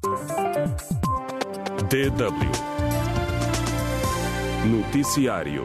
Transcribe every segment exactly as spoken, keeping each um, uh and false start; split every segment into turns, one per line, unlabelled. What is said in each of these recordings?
D W Noticiário.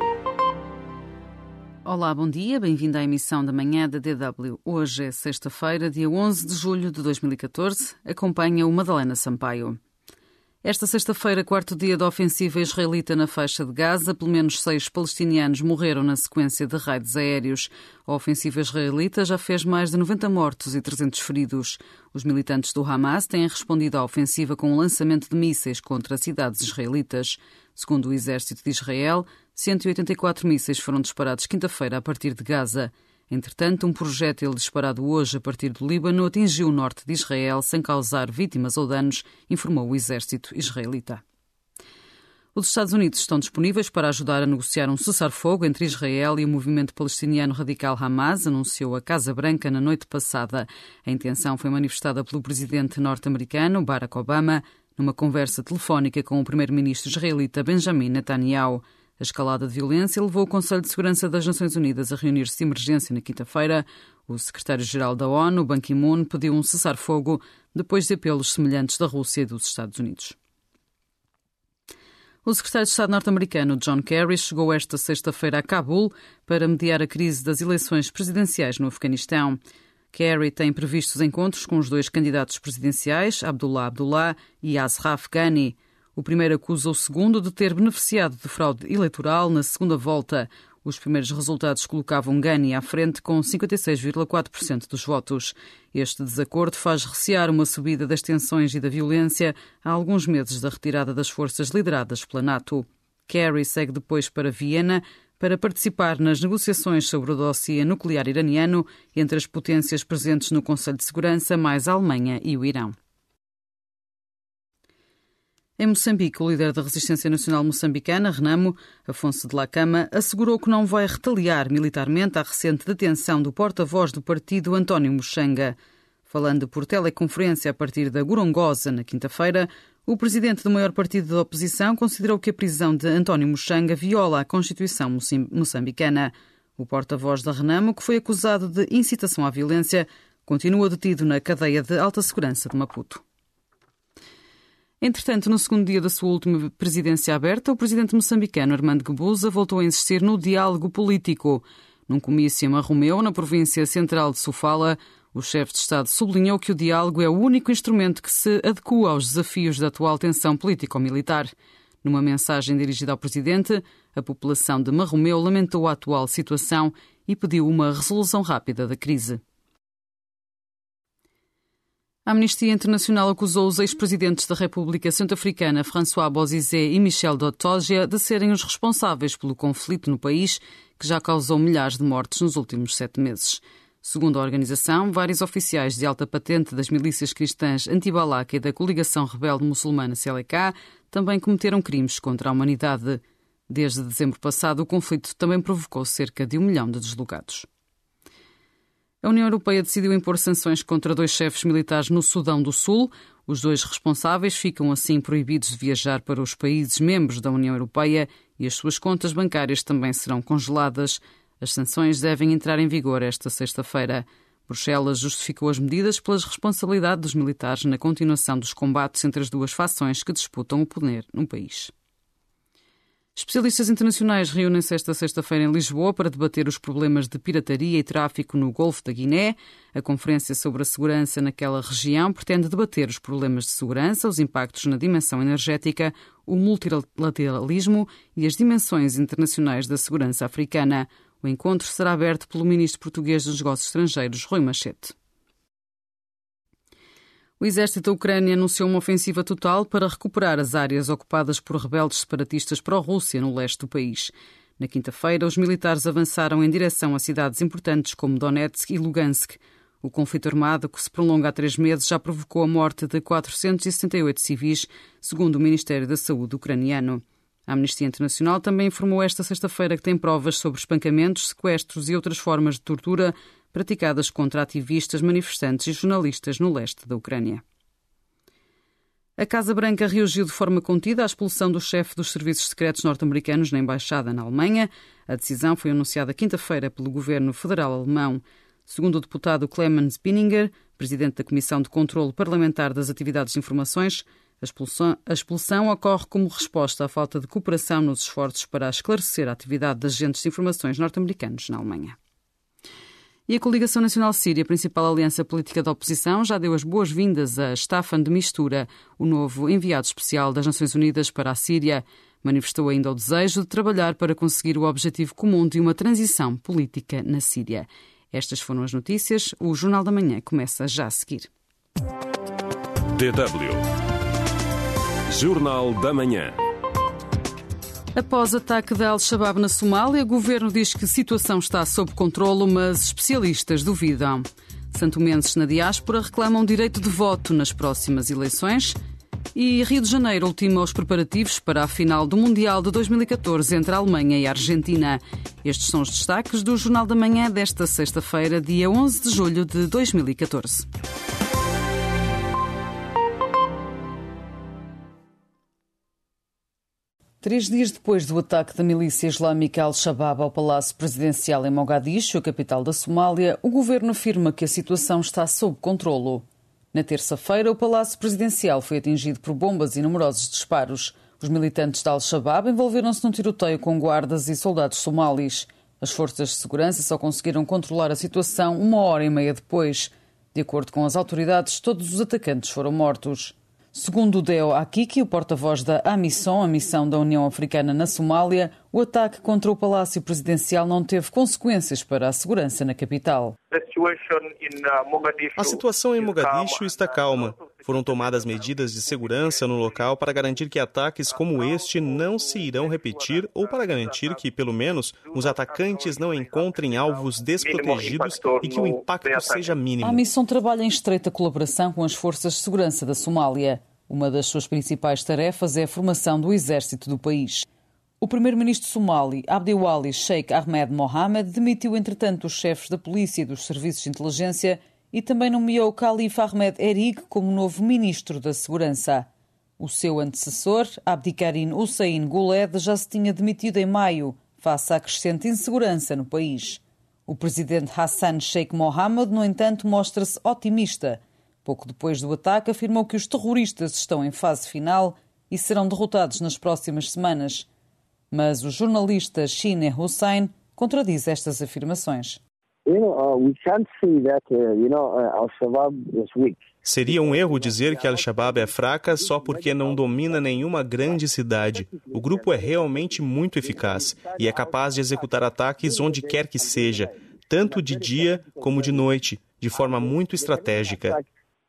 Olá, bom dia, bem-vindo à emissão da manhã da D W. Hoje é sexta-feira, dia onze de julho de dois mil e catorze. Acompanha o Madalena Sampaio. Esta sexta-feira, quarto dia da ofensiva israelita na faixa de Gaza, pelo menos seis palestinianos morreram na sequência de raids aéreos. A ofensiva israelita já fez mais de noventa mortos e trezentos feridos. Os militantes do Hamas têm respondido à ofensiva com o lançamento de mísseis contra cidades israelitas. Segundo o exército de Israel, cento e oitenta e quatro mísseis foram disparados quinta-feira a partir de Gaza. Entretanto, um projétil disparado hoje a partir do Líbano atingiu o norte de Israel sem causar vítimas ou danos, informou o exército israelita. Os Estados Unidos estão disponíveis para ajudar a negociar um cessar-fogo entre Israel e o movimento palestiniano radical Hamas, anunciou a Casa Branca na noite passada. A intenção foi manifestada pelo presidente norte-americano Barack Obama numa conversa telefónica com o primeiro-ministro israelita Benjamin Netanyahu. A escalada de violência levou o Conselho de Segurança das Nações Unidas a reunir-se de emergência na quinta-feira. O secretário-geral da ONU, Ban Ki-moon, pediu um cessar-fogo depois de apelos semelhantes da Rússia e dos Estados Unidos. O secretário de Estado norte-americano, John Kerry, chegou esta sexta-feira a Cabul para mediar a crise das eleições presidenciais no Afeganistão. Kerry tem previstos encontros com os dois candidatos presidenciais, Abdullah Abdullah e Ashraf Ghani. O primeiro acusa o segundo de ter beneficiado de fraude eleitoral na segunda volta. Os primeiros resultados colocavam Ghani à frente com cinquenta e seis vírgula quatro por cento dos votos. Este desacordo faz recear uma subida das tensões e da violência há alguns meses da retirada das forças lideradas pela NATO. Kerry segue depois para Viena para participar nas negociações sobre o dossiê nuclear iraniano entre as potências presentes no Conselho de Segurança, mais a Alemanha e o Irão. Em Moçambique, o líder da Resistência Nacional Moçambicana, Renamo, Afonso de Lacama, assegurou que não vai retaliar militarmente à recente detenção do porta-voz do partido, António Muxanga. Falando por teleconferência a partir da Gorongosa, na quinta-feira, o presidente do maior partido da oposição considerou que a prisão de António Muxanga viola a Constituição moçambicana. O porta-voz da Renamo, que foi acusado de incitação à violência, continua detido na cadeia de alta segurança de Maputo. Entretanto, no segundo dia da sua última presidência aberta, o presidente moçambicano Armando Guebuza voltou a insistir no diálogo político. Num comício em Marromeu, na província central de Sofala, o chefe de Estado sublinhou que o diálogo é o único instrumento que se adequa aos desafios da atual tensão político-militar. Numa mensagem dirigida ao presidente, a população de Marromeu lamentou a atual situação e pediu uma resolução rápida da crise. A Amnistia Internacional acusou os ex-presidentes da República Centro-Africana, François Bozizé e Michel Dottogia, de serem os responsáveis pelo conflito no país, que já causou milhares de mortes nos últimos sete meses. Segundo a organização, vários oficiais de alta patente das milícias cristãs Anti-Balaka e da coligação rebelde muçulmana C L K também cometeram crimes contra a humanidade. Desde dezembro passado, o conflito também provocou cerca de um milhão de deslocados. A União Europeia decidiu impor sanções contra dois chefes militares no Sudão do Sul. Os dois responsáveis ficam assim proibidos de viajar para os países membros da União Europeia e as suas contas bancárias também serão congeladas. As sanções devem entrar em vigor esta sexta-feira. Bruxelas justificou as medidas pelas responsabilidades dos militares na continuação dos combates entre as duas fações que disputam o poder no país. Especialistas internacionais reúnem-se esta sexta-feira em Lisboa para debater os problemas de pirataria e tráfico no Golfo da Guiné. A Conferência sobre a Segurança naquela região pretende debater os problemas de segurança, os impactos na dimensão energética, o multilateralismo e as dimensões internacionais da segurança africana. O encontro será aberto pelo ministro português dos Negócios Estrangeiros, Rui Machete. O exército da Ucrânia anunciou uma ofensiva total para recuperar as áreas ocupadas por rebeldes separatistas pró-Rússia no leste do país. Na quinta-feira, os militares avançaram em direção a cidades importantes como Donetsk e Lugansk. O conflito armado, que se prolonga há três meses, já provocou a morte de quatrocentos e setenta e oito civis, segundo o Ministério da Saúde ucraniano. A Amnistia Internacional também informou esta sexta-feira que tem provas sobre espancamentos, sequestros e outras formas de tortura praticadas contra ativistas, manifestantes e jornalistas no leste da Ucrânia. A Casa Branca reagiu de forma contida à expulsão do chefe dos serviços secretos norte-americanos na embaixada na Alemanha. A decisão foi anunciada quinta-feira pelo governo federal alemão. Segundo o deputado Clemens Pinninger, presidente da Comissão de Controlo Parlamentar das Atividades de Informações, a expulsão, a expulsão ocorre como resposta à falta de cooperação nos esforços para esclarecer a atividade de agentes de informações norte-americanos na Alemanha. E a Coligação Nacional Síria, principal aliança política da oposição, já deu as boas-vindas a Staffan de Mistura, o novo enviado especial das Nações Unidas para a Síria. Manifestou ainda o desejo de trabalhar para conseguir o objetivo comum de uma transição política na Síria. Estas foram as notícias. O Jornal da Manhã começa já a seguir.
D W Jornal da Manhã.
Após ataque da Al-Shabaab na Somália, o governo diz que a situação está sob controlo, mas especialistas duvidam. Santomenses na diáspora reclamam direito de voto nas próximas eleições. E Rio de Janeiro ultima os preparativos para a final do Mundial de dois mil e catorze entre a Alemanha e a Argentina. Estes são os destaques do Jornal da Manhã desta sexta-feira, dia onze de julho de dois mil e catorze. Três dias depois do ataque da milícia islâmica Al-Shabaab ao Palácio Presidencial em Mogadishu, a capital da Somália, o governo afirma que a situação está sob controlo. Na terça-feira, o Palácio Presidencial foi atingido por bombas e numerosos disparos. Os militantes da Al-Shabaab envolveram-se num tiroteio com guardas e soldados somalis. As forças de segurança só conseguiram controlar a situação uma hora e meia depois. De acordo com as autoridades, todos os atacantes foram mortos. Segundo o Deo Akiki, o porta-voz da AMISOM, a missão da União Africana na Somália, o ataque contra o Palácio Presidencial não teve consequências para a segurança na capital.
A situação em Mogadishu está calma. Foram tomadas medidas de segurança no local para garantir que ataques como este não se irão repetir ou para garantir que, pelo menos, os atacantes não encontrem alvos desprotegidos e que o impacto seja mínimo.
A AMISOM trabalha em estreita colaboração com as forças de segurança da Somália. Uma das suas principais tarefas é a formação do exército do país. O primeiro-ministro somali, Abdiwali Sheikh Ahmed Mohamed, demitiu, entretanto, os chefes da polícia e dos serviços de inteligência e também nomeou Khalifa Ahmed Erig como novo ministro da Segurança. O seu antecessor, Abdikarim Hussein Guled, já se tinha demitido em maio, face à crescente insegurança no país. O presidente Hassan Sheikh Mohamud, no entanto, mostra-se otimista. Pouco depois do ataque, afirmou que os terroristas estão em fase final e serão derrotados nas próximas semanas. Mas o jornalista Shine Hussein contradiz estas afirmações.
Seria um erro dizer que Al-Shabaab é fraca só porque não domina nenhuma grande cidade. O grupo é realmente muito eficaz e é capaz de executar ataques onde quer que seja, tanto de dia como de noite, de forma muito estratégica.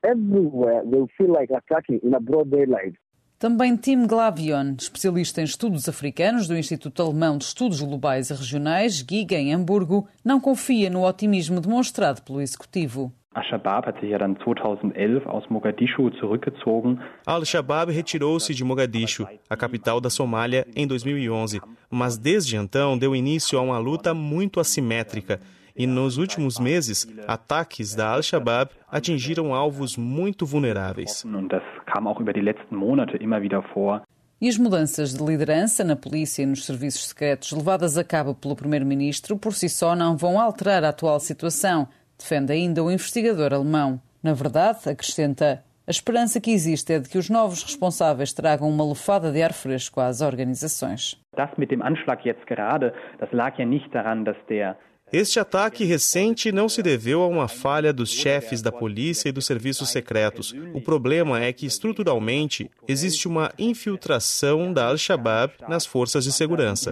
Também Tim Glavion, especialista em estudos africanos do Instituto Alemão de Estudos Globais e Regionais, Giga, em Hamburgo, não confia no otimismo demonstrado pelo executivo.
Al-Shabaab retirou-se de Mogadishu, a capital da Somália, em dois mil e onze, mas desde então deu início a uma luta muito assimétrica. E nos últimos meses, ataques da Al-Shabaab atingiram alvos muito vulneráveis.
E as mudanças de liderança na polícia e nos serviços secretos levadas a cabo pelo primeiro-ministro por si só não vão alterar a atual situação, defende ainda o investigador alemão. Na verdade, acrescenta, a esperança que existe é de que os novos responsáveis tragam uma lufada de ar fresco às organizações.
Este ataque recente não se deveu a uma falha dos chefes da polícia e dos serviços secretos. O problema é que, estruturalmente, existe uma infiltração da Al-Shabaab nas forças de segurança.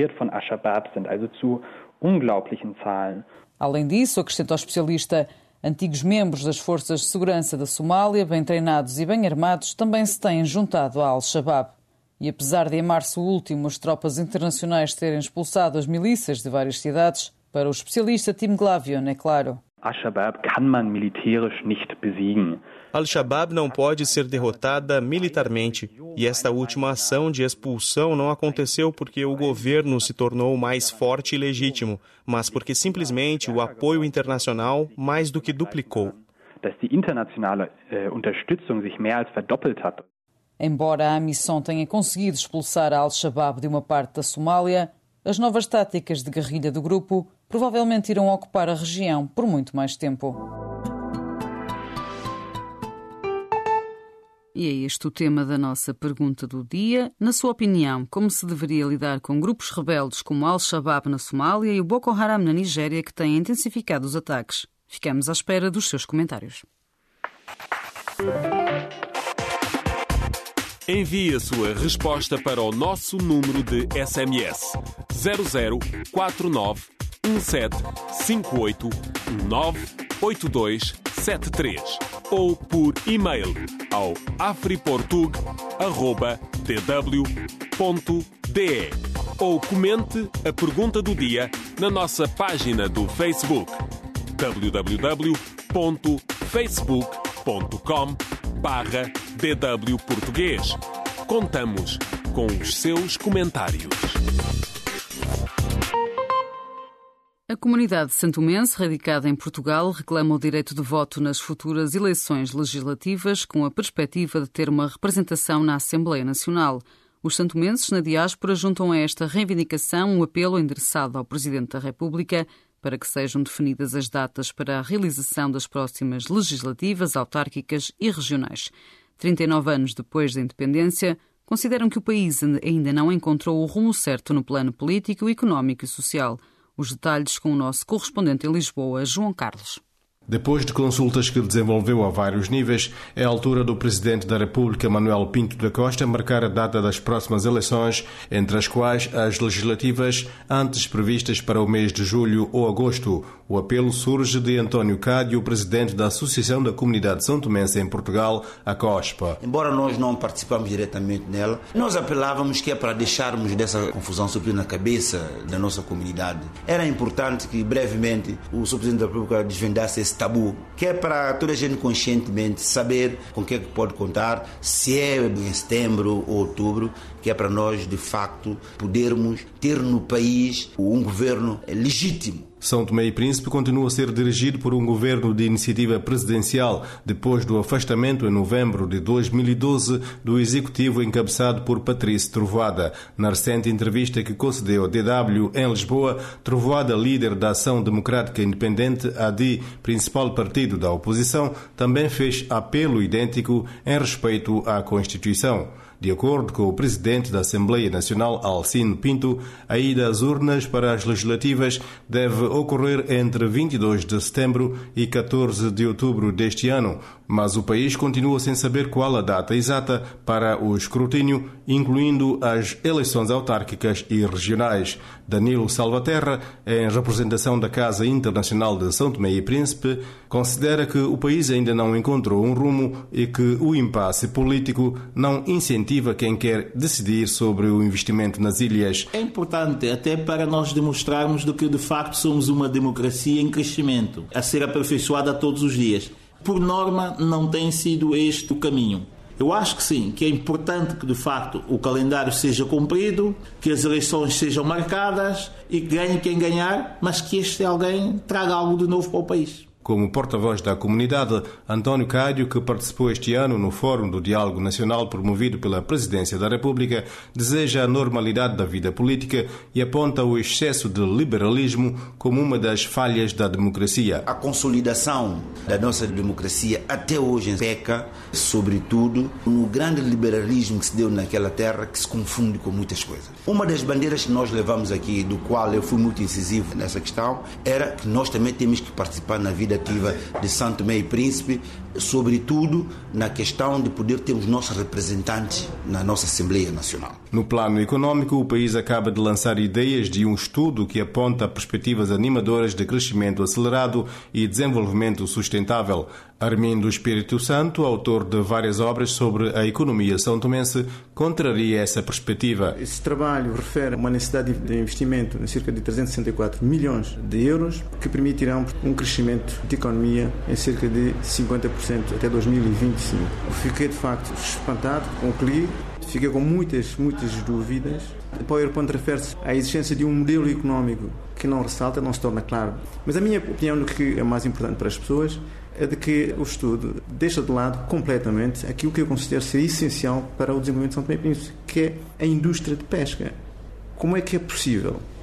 Além disso, acrescenta o especialista, antigos membros das forças de segurança da Somália, bem treinados e bem armados, também se têm juntado à Al-Shabaab. E apesar de em março último as tropas internacionais terem expulsado as milícias de várias cidades, para o especialista Tim Glavion, é claro.
Al-Shabaab kann man militärisch nicht besiegen.
Al-Shabaab não pode ser derrotada militarmente. E esta última ação de expulsão não aconteceu porque o governo se tornou mais forte e legítimo, mas porque simplesmente o apoio internacional mais do que duplicou.
Dass die internationale Unterstützung sich mehr als verdoppelt hat.
Embora a AMISOM tenha conseguido expulsar a Al-Shabaab de uma parte da Somália, as novas táticas de guerrilha do grupo provavelmente irão ocupar a região por muito mais tempo. E é este o tema da nossa pergunta do dia. Na sua opinião, como se deveria lidar com grupos rebeldes como Al-Shabaab na Somália e o Boko Haram na Nigéria, que têm intensificado os ataques? Ficamos à espera dos seus comentários.
Envie a sua resposta para o nosso número de S M S zero zero quatro nove um sete cinco oito nove oito dois sete três ou por e-mail ao afriportug arroba d w ponto d e ou comente a pergunta do dia na nossa página do Facebook w w w ponto facebook ponto com barra d w português. Contamos com os seus comentários.
A comunidade santomense, radicada em Portugal, reclama o direito de voto nas futuras eleições legislativas com a perspectiva de ter uma representação na Assembleia Nacional. Os santomenses na diáspora juntam a esta reivindicação um apelo endereçado ao Presidente da República para que sejam definidas as datas para a realização das próximas legislativas, autárquicas e regionais. trinta e nove anos depois da independência, consideram que o país ainda não encontrou o rumo certo no plano político, económico e social. Os detalhes com o nosso correspondente em Lisboa, João Carlos.
Depois de consultas que desenvolveu a vários níveis, é a altura do Presidente da República, Manuel Pinto da Costa, marcar a data das próximas eleições, entre as quais as legislativas antes previstas para o mês de julho ou agosto. O apelo surge de António Cádio, Presidente da Associação da Comunidade Santomense em Portugal, a COSPA.
Embora nós não participamos diretamente nela, nós apelávamos que é para deixarmos dessa confusão sobre na cabeça da nossa comunidade. Era importante que brevemente o senhor Presidente da República desvendasse esse tabu, que é para toda a gente conscientemente saber com que é que pode contar, se é em setembro ou outubro, que é para nós, de facto, podermos ter no país um governo legítimo.
São Tomé e Príncipe continua a ser dirigido por um governo de iniciativa presidencial, depois do afastamento em novembro de dois mil e doze do executivo encabeçado por Patrício Trovoada. Na recente entrevista que concedeu a D W em Lisboa, Trovoada, líder da Ação Democrática Independente, A D I, principal partido da oposição, também fez apelo idêntico em respeito à Constituição. De acordo com o presidente da Assembleia Nacional, Alcino Pinto, a ida às urnas para as legislativas deve ocorrer entre vinte e dois de setembro e catorze de outubro deste ano, mas o país continua sem saber qual a data exata para o escrutínio, incluindo as eleições autárquicas e regionais. Danilo Salvaterra, em representação da Casa Internacional de São Tomé e Príncipe, considera que o país ainda não encontrou um rumo e que o impasse político não incentiva quem quer decidir sobre o investimento nas ilhas.
É importante até para nós demonstrarmos de que de facto somos uma democracia em crescimento, a ser aperfeiçoada todos os dias. Por norma, não tem sido este o caminho. Eu acho que sim, que é importante que de facto o calendário seja cumprido, que as eleições sejam marcadas e que ganhe quem ganhar, mas que este alguém traga algo de novo para o país.
Como porta-voz da comunidade, António Cádio, que participou este ano no Fórum do Diálogo Nacional promovido pela Presidência da República, deseja a normalidade da vida política e aponta o excesso de liberalismo como uma das falhas da democracia.
A consolidação da nossa democracia até hoje peca, sobretudo, no grande liberalismo que se deu naquela terra, que se confunde com muitas coisas. Uma das bandeiras que nós levamos aqui, do qual eu fui muito incisivo nessa questão, era que nós também temos que participar na vida ativa de São Tomé e Príncipe, sobretudo na questão de poder ter os nossos representantes na nossa Assembleia Nacional.
No plano económico, o país acaba de lançar ideias de um estudo que aponta perspectivas animadoras de crescimento acelerado e desenvolvimento sustentável. Armindo Espírito Santo, autor de várias obras sobre a economia são-tomense, contraria essa perspectiva.
Esse trabalho refere a uma necessidade de investimento de cerca de trezentos e sessenta e quatro milhões de euros, que permitirão um crescimento de economia em cerca de cinquenta por cento até dois mil e vinte e cinco. Eu fiquei, de facto, espantado com o que li, fiquei com muitas, muitas dúvidas. O PowerPoint refere-se à existência de um modelo económico que não ressalta, não se torna claro. Mas a minha opinião do que é mais importante para as pessoas é de que o estudo deixa de lado completamente aquilo que eu considero ser essencial para o desenvolvimento de São Tomé e Príncipe, que é a indústria de pesca. Como é que é possível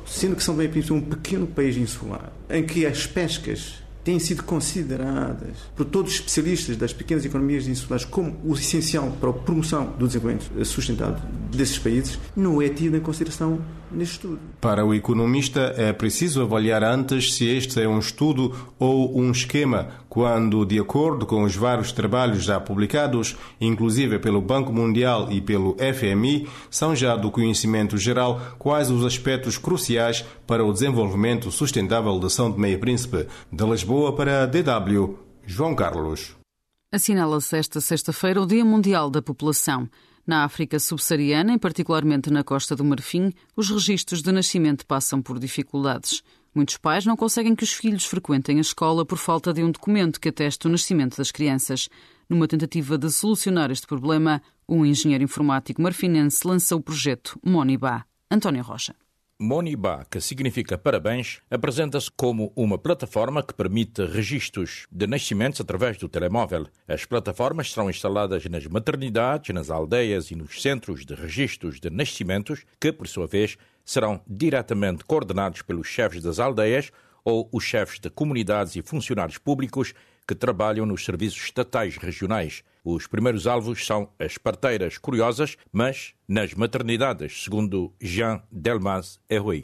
sendo que São Tomé e Príncipe é um pequeno país insular, em que as pescas têm sido consideradas por todos os especialistas das pequenas economias insulares como o essencial para a promoção do desenvolvimento sustentável desses países, não é tido em consideração neste estudo.
Para o economista, é preciso avaliar antes se este é um estudo ou um esquema, quando, de acordo com os vários trabalhos já publicados, inclusive pelo Banco Mundial e pelo F M I, são já do conhecimento geral quais os aspectos cruciais para o desenvolvimento sustentável de São Tomé e Príncipe. De Lisboa para a D W, João Carlos.
Assinala-se esta sexta-feira o Dia Mundial da População. Na África subsaariana, e particularmente na Costa do Marfim, os registros de nascimento passam por dificuldades. Muitos pais não conseguem que os filhos frequentem a escola por falta de um documento que ateste o nascimento das crianças. Numa tentativa de solucionar este problema, um engenheiro informático marfinense lançou o projeto Monibá. António Rocha.
Monibá, que significa parabéns, apresenta-se como uma plataforma que permite registros de nascimentos através do telemóvel. As plataformas serão instaladas nas maternidades, nas aldeias e nos centros de registros de nascimentos, que, por sua vez, serão diretamente coordenados pelos chefes das aldeias ou os chefes de comunidades e funcionários públicos que trabalham nos serviços estatais regionais. Os primeiros alvos são as parteiras curiosas, mas nas maternidades, segundo Jean Delmas Herrouy.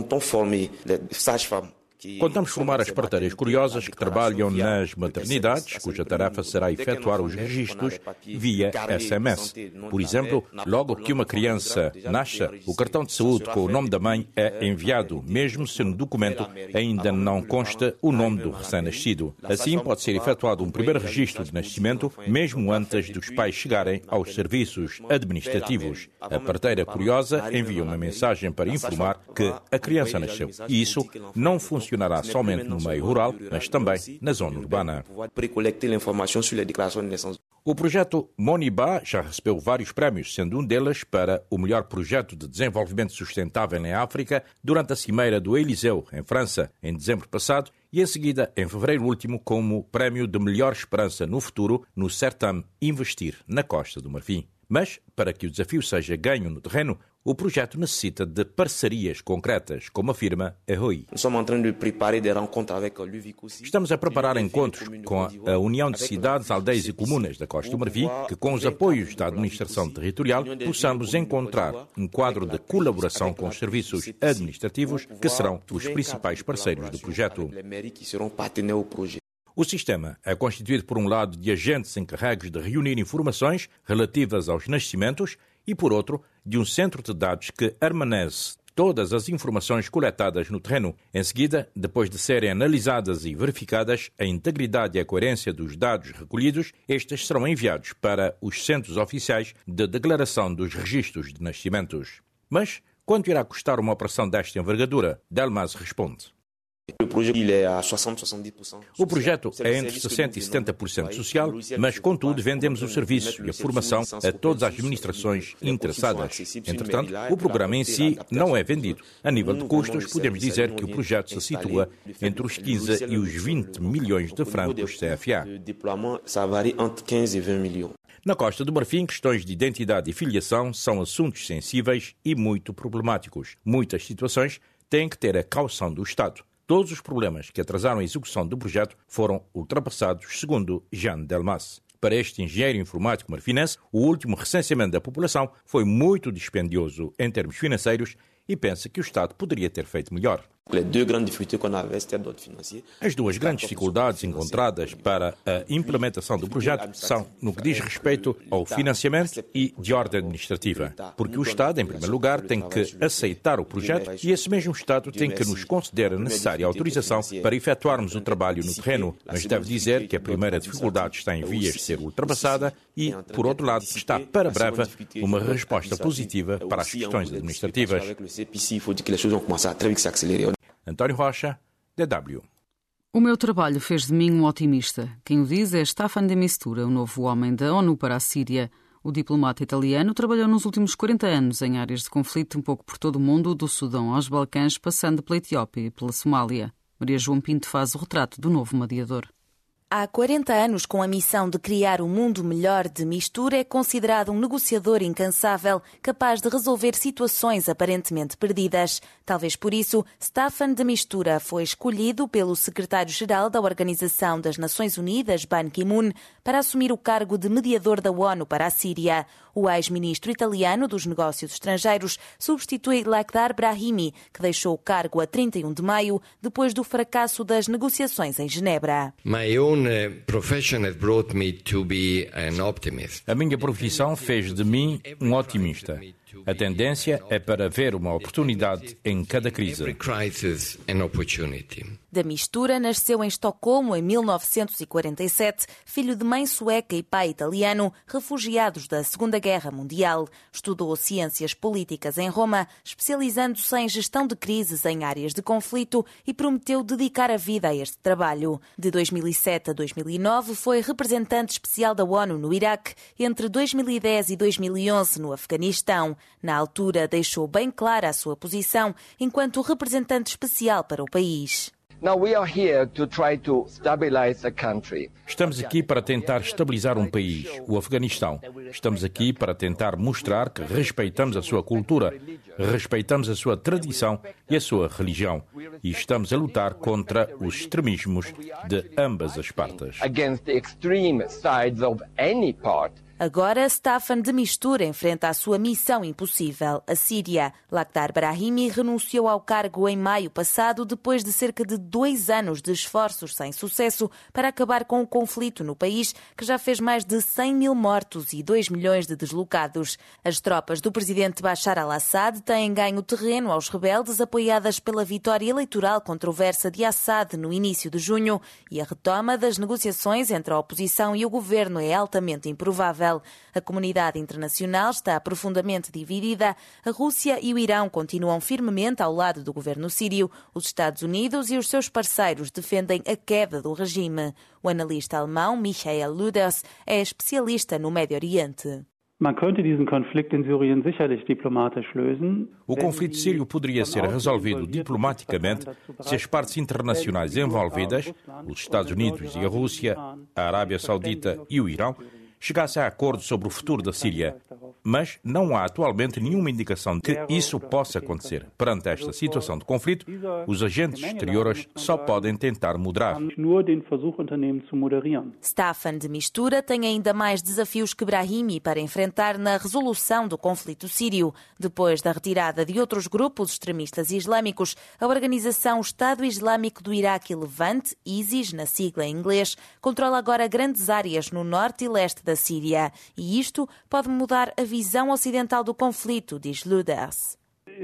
Contamos formar as parteiras curiosas que trabalham nas maternidades, cuja tarefa será efetuar os registros via S M S. Por exemplo, logo que uma criança nasce, o cartão de saúde com o nome da mãe é enviado, mesmo se no documento ainda não consta o nome do recém-nascido. Assim, pode ser efetuado um primeiro registro de nascimento, mesmo antes dos pais chegarem aos serviços administrativos. A parteira curiosa envia uma mensagem para informar que a criança nasceu. E isso não funciona funcionará somente no meio rural, mas também na zona urbana. O projeto Monibá já recebeu vários prémios, sendo um deles para o melhor projeto de desenvolvimento sustentável em África durante a Cimeira do Eliseu, em França, em dezembro passado, e em seguida, em fevereiro último, como prémio de melhor esperança no futuro no certame Investir na Costa do Marfim. Mas, para que o desafio seja ganho no terreno, o projeto necessita de parcerias concretas, como afirma Herrouy. Estamos a preparar encontros com a União de Cidades, Aldeias e Comunas da Costa do Marfim, que com os apoios da administração territorial possamos encontrar um quadro de colaboração com os serviços administrativos, que serão os principais parceiros do projeto. O sistema é constituído, por um lado, de agentes encarregues de reunir informações relativas aos nascimentos e, por outro, de um centro de dados que armazenece todas as informações coletadas no terreno. Em seguida, depois de serem analisadas e verificadas a integridade e a coerência dos dados recolhidos, estes serão enviados para os centros oficiais de declaração dos registros de nascimentos. Mas quanto irá custar uma operação desta envergadura? Delmas responde. O projeto é entre sessenta e setenta por cento social, mas, contudo, vendemos o serviço e a formação a todas as administrações interessadas. Entretanto, o programa em si não é vendido. A nível de custos, podemos dizer que o projeto se situa entre os quinze e os vinte milhões de francos C F A. Na Costa do Marfim, questões de identidade e filiação são assuntos sensíveis e muito problemáticos. Muitas situações têm que ter a caução do Estado. Todos os problemas que atrasaram a execução do projeto foram ultrapassados, segundo Jean Delmas. Para este engenheiro informático marfinense, o último recenseamento da população foi muito dispendioso em termos financeiros e pensa que o Estado poderia ter feito melhor. As duas grandes dificuldades encontradas para a implementação do projeto são no que diz respeito ao financiamento e de ordem administrativa, porque o Estado, em primeiro lugar, tem que aceitar o projeto e esse mesmo Estado tem que nos conceder a necessária autorização para efetuarmos o trabalho no terreno, mas deve dizer que a primeira dificuldade está em vias de ser ultrapassada e, por outro lado, está para breve uma resposta positiva para as questões administrativas. António Rocha, D W.
O meu trabalho fez de mim um otimista. Quem o diz é Staffan de Mistura, o novo homem da ONU para a Síria. O diplomata italiano trabalhou nos últimos quarenta anos em áreas de conflito um pouco por todo o mundo, do Sudão aos Balcãs, passando pela Etiópia e pela Somália. Maria João Pinto faz o retrato do novo mediador.
Há quarenta anos, com a missão de criar um mundo melhor, de Mistura é considerado um negociador incansável, capaz de resolver situações aparentemente perdidas. Talvez por isso, Staffan de Mistura foi escolhido pelo secretário-geral da Organização das Nações Unidas, Ban Ki-moon, para assumir o cargo de mediador da ONU para a Síria. O ex-ministro italiano dos Negócios Estrangeiros substitui Lakhdar Brahimi, que deixou o cargo a trinta e um de maio, depois do fracasso das negociações em Genebra.
My own profession has brought me to be an optimist.
A minha profissão fez de mim um otimista. A tendência é para ver uma oportunidade em cada crise.
De Mistura nasceu em Estocolmo em mil novecentos e quarenta e sete, filho de mãe sueca e pai italiano, refugiados da Segunda Guerra Mundial. Estudou ciências políticas em Roma, especializando-se em gestão de crises em áreas de conflito e prometeu dedicar a vida a este trabalho. De dois mil e sete a dois mil e nove foi representante especial da ONU no Iraque, entre dois mil e dez e dois mil e onze no Afeganistão. Na altura, deixou bem clara a sua posição enquanto representante especial para o país.
Estamos aqui para tentar estabilizar um país, o Afeganistão. Estamos aqui para tentar mostrar que respeitamos a sua cultura, respeitamos a sua tradição e a sua religião. E estamos a lutar contra os extremismos de ambas as partes.
Agora, Staffan de Mistura enfrenta a sua missão impossível, a Síria. Lakhdar Brahimi renunciou ao cargo em maio passado, depois de cerca de dois anos de esforços sem sucesso para acabar com o conflito no país, que já fez mais de cem mil mortos e dois milhões de deslocados. As tropas do presidente Bashar al-Assad têm ganho terreno aos rebeldes, apoiadas pela vitória eleitoral controversa de Assad no início de junho, e a retoma das negociações entre a oposição e o governo é altamente improvável. A comunidade internacional está profundamente dividida. A Rússia e o Irão continuam firmemente ao lado do governo sírio. Os Estados Unidos e os seus parceiros defendem a queda do regime. O analista alemão Michael Luders é especialista no Médio Oriente.
O conflito sírio poderia ser resolvido diplomaticamente se as partes internacionais envolvidas, os Estados Unidos e a Rússia, a Arábia Saudita e o Irão, chegasse a acordo sobre o futuro da Síria. Mas não há atualmente nenhuma indicação de que isso possa acontecer. Perante esta situação de conflito, os agentes exteriores só podem tentar moderar.
Staffan de Mistura tem ainda mais desafios que Brahimi para enfrentar na resolução do conflito sírio. Depois da retirada de outros grupos extremistas islâmicos, a organização Estado Islâmico do Iraque e Levante, ISIS, na sigla em inglês, controla agora grandes áreas no norte e leste da Síria. E isto pode mudar a visão ocidental do conflito, diz Luders.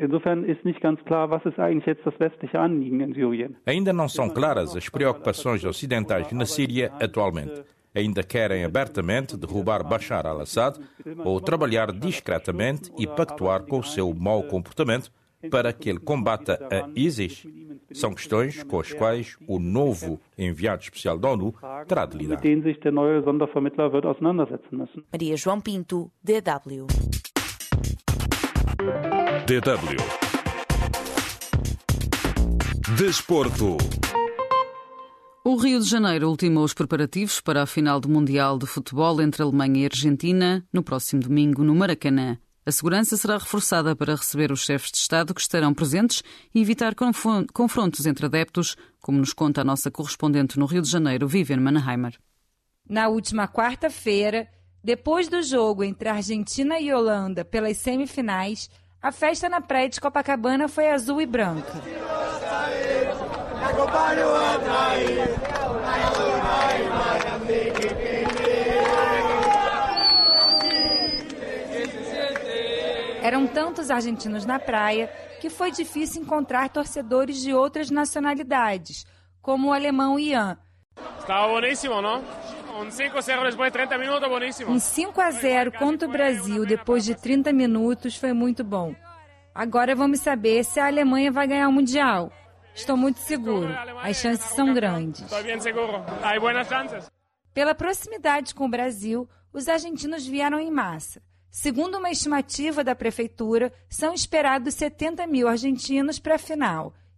Ainda não são claras as preocupações ocidentais na Síria atualmente. Ainda querem abertamente derrubar Bashar al-Assad ou trabalhar discretamente e pactuar com o seu mau comportamento para que ele combata a ISIS. São questões com as quais o novo enviado especial da ONU terá de lidar.
Maria João Pinto, D W.
D W. Desporto.
O Rio de Janeiro ultimou os preparativos para a final do Mundial de Futebol entre Alemanha e Argentina no próximo domingo no Maracanã. A segurança será reforçada para receber os chefes de Estado que estarão presentes e evitar confrontos entre adeptos, como nos conta a nossa correspondente no Rio de Janeiro, Vivian Mannheimer.
Na última quarta-feira, depois do jogo entre Argentina e Holanda pelas semifinais, a festa na praia de Copacabana foi azul e branca. Eram tantos argentinos na praia que foi difícil encontrar torcedores de outras nacionalidades, como o alemão Ian.
Estava boníssimo, não? Um cinco a zero depois de trinta minutos, boníssimo.
Um cinco a zero contra o Brasil depois de trinta minutos foi muito bom. Agora vamos saber se a Alemanha vai ganhar o Mundial. Estou muito seguro. As chances são grandes.
Estou bem seguro. Há boas chances.
Pela proximidade com o Brasil, os argentinos vieram em massa. Segundo uma estimativa da prefeitura, são esperados setenta mil argentinos para a final.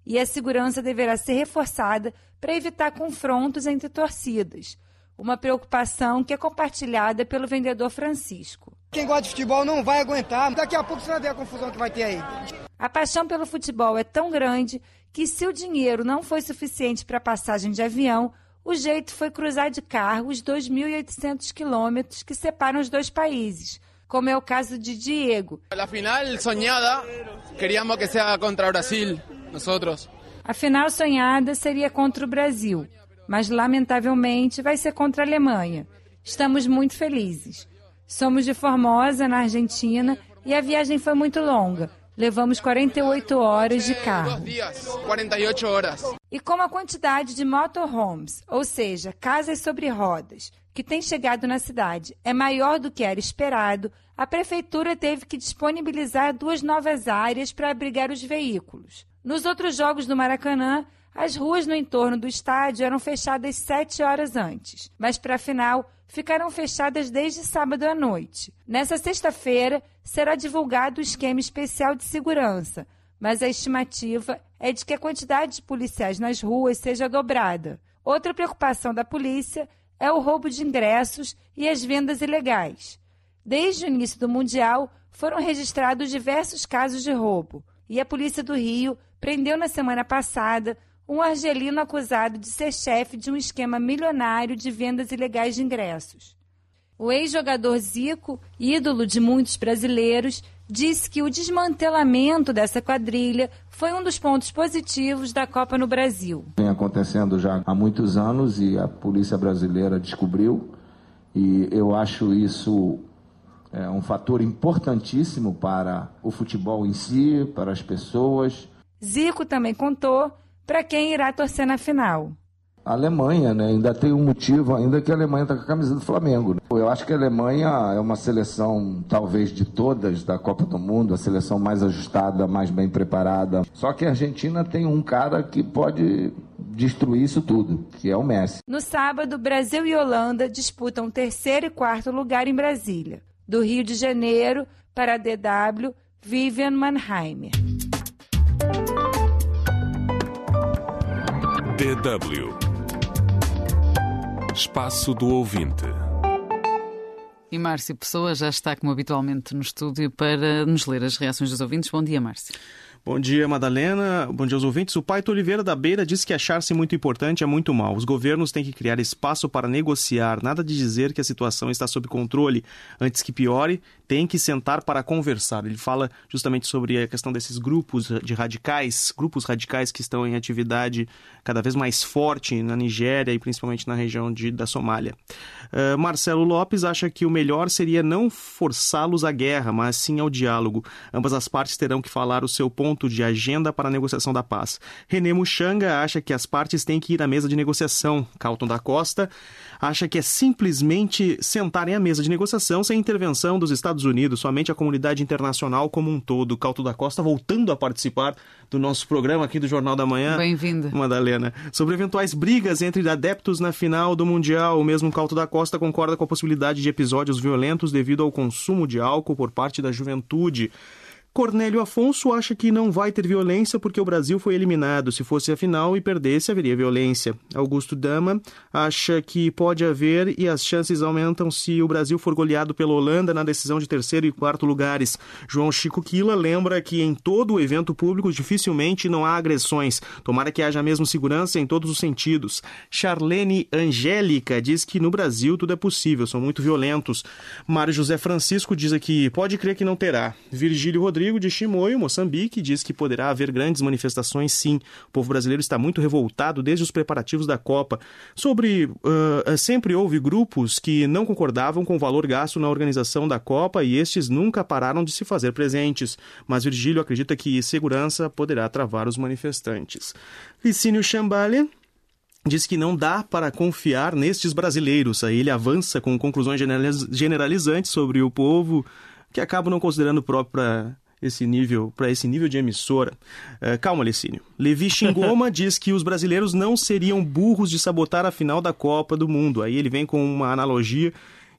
e a segurança deverá ser reforçada para evitar confrontos entre torcidas. Uma preocupação que é compartilhada pelo vendedor Francisco.
Quem gosta de futebol não vai aguentar. Daqui a pouco você vai ver a confusão que vai ter aí.
A paixão pelo futebol é tão grande que, se o dinheiro não foi suficiente para a passagem de avião, o jeito foi cruzar de carro os dois mil e oitocentos quilômetros que separam os dois países, como é o caso de Diego.
A final sonhada, queríamos que seja contra o Brasil, nós.
A final sonhada seria contra o Brasil, mas lamentavelmente vai ser contra a Alemanha. Estamos muito felizes. Somos de Formosa, na Argentina, e a viagem foi muito longa. Levamos quarenta e oito horas de carro.
quarenta e oito horas.
E como a quantidade de motorhomes, ou seja, casas sobre rodas, que tem chegado na cidade é maior do que era esperado, a prefeitura teve que disponibilizar duas novas áreas para abrigar os veículos. Nos outros jogos do Maracanã, as ruas no entorno do estádio eram fechadas sete horas antes, mas para a final ficaram fechadas desde sábado à noite. Nessa sexta-feira, será divulgado o esquema especial de segurança, mas a estimativa é de que a quantidade de policiais nas ruas seja dobrada. Outra preocupação da polícia é o roubo de ingressos e as vendas ilegais. Desde o início do Mundial, foram registrados diversos casos de roubo, e a Polícia do Rio prendeu na semana passada um argelino acusado de ser chefe de um esquema milionário de vendas ilegais de ingressos. O ex-jogador Zico, ídolo de muitos brasileiros, disse que o desmantelamento dessa quadrilha foi um dos pontos positivos da Copa no Brasil.
Vem acontecendo já há muitos anos e a polícia brasileira descobriu, e eu acho isso é, um fator importantíssimo para o futebol em si, para as pessoas.
Zico também contou para quem irá torcer na final.
A Alemanha, né? Ainda tem um motivo, ainda que a Alemanha está com a camisa do Flamengo. Né? Eu acho que a Alemanha é uma seleção, talvez de todas da Copa do Mundo, a seleção mais ajustada, mais bem preparada. Só que a Argentina tem um cara que pode destruir isso tudo, que é o Messi.
No sábado, Brasil e Holanda disputam terceiro e quarto lugar em Brasília. Do Rio de Janeiro para a D W, Vivian Mannheimer.
D W Espaço do Ouvinte.
E Márcio Pessoa já está, como habitualmente, no estúdio para nos ler as reações dos ouvintes. Bom dia, Márcio.
Bom dia, Madalena. Bom dia aos ouvintes. O Paito Oliveira da Beira diz que achar-se muito importante é muito mal. Os governos têm que criar espaço para negociar. Nada de dizer que a situação está sob controle. Antes que piore, tem que sentar para conversar. Ele fala justamente sobre a questão desses grupos de radicais, grupos radicais que estão em atividade cada vez mais forte na Nigéria e principalmente na região de, da Somália. Uh, Marcelo Lopes acha que o melhor seria não forçá-los à guerra, mas sim ao diálogo. Ambas as partes terão que falar o seu ponto de agenda para a negociação da paz. René Muxanga acha que as partes têm que ir à mesa de negociação. Calton da Costa acha que é simplesmente sentarem à mesa de negociação sem intervenção dos Estados Unidos, somente a comunidade internacional como um todo. Calton da Costa voltando a participar do nosso programa aqui do Jornal da Manhã.
Bem-vinda.
Madalena. Sobre eventuais brigas entre adeptos na final do Mundial, o mesmo Calton da Costa concorda com a possibilidade de episódios violentos devido ao consumo de álcool por parte da juventude. Cornélio Afonso acha que não vai ter violência porque o Brasil foi eliminado. Se fosse a final e perdesse, haveria violência. Augusto Dama acha que pode haver e as chances aumentam se o Brasil for goleado pela Holanda na decisão de terceiro e quarto lugares. João Chico Quila lembra que em todo o evento público dificilmente não há agressões. Tomara que haja mesmo segurança em todos os sentidos. Charlene Angélica diz que no Brasil tudo é possível, são muito violentos. Mário José Francisco diz aqui, pode crer que não terá. Virgílio Rodrigues de Chimoio, Moçambique, diz que poderá haver grandes manifestações, sim. O povo brasileiro está muito revoltado desde os preparativos da Copa. Sobre, uh, sempre houve grupos que não concordavam com o valor gasto na organização da Copa e estes nunca pararam de se fazer presentes. Mas Virgílio acredita que segurança poderá travar os manifestantes. Licínio Chambale diz que não dá para confiar nestes brasileiros. Aí ele avança com conclusões generalizantes sobre o povo que acabam não considerando próprio para esse nível, para esse nível de emissora. Uh, calma, Licínio. Levi Xingoma diz que os brasileiros não seriam burros de sabotar a final da Copa do Mundo. Aí ele vem com uma analogia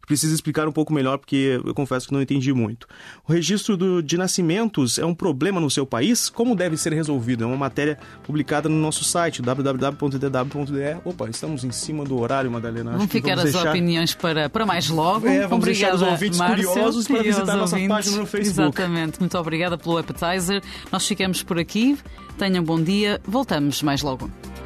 precisa explicar um pouco melhor, porque eu confesso que não entendi muito. O registro do, de nascimentos é um problema no seu país? Como deve ser resolvido? É uma matéria publicada no nosso site, w w w ponto d w ponto d e. Opa, estamos em cima do horário, Madalena.
Vamos ficar
vamos
as
deixar...
opiniões para, para mais logo.
É, vamos
obrigada,
deixar os ouvintes
Márcio,
curiosos para visitar a nossa
ouvintes.
página no Facebook.
Exatamente. Muito obrigada pelo appetizer. Nós ficamos por aqui. Tenham um bom dia. Voltamos mais logo.